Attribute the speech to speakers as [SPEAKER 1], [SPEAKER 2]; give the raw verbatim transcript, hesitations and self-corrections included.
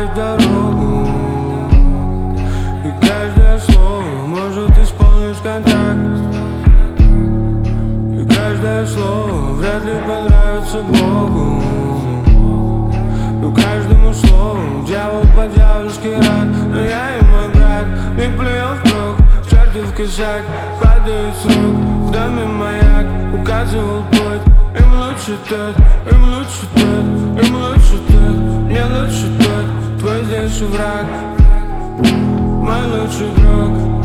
[SPEAKER 1] переходит дорогу, и каждое слово может исполнить контракт. И каждое слово вряд ли понравится Богу, но каждому слову дьявол по-дьявольски рад. Но я и мой брат, мы плюем в круг, чертов косяк падает с рук. В доме маяк указывал путь. Им лучше тот, им лучше тот, им лучше тот, мне лучше тот. Твой здесь враг, мой лучший друг.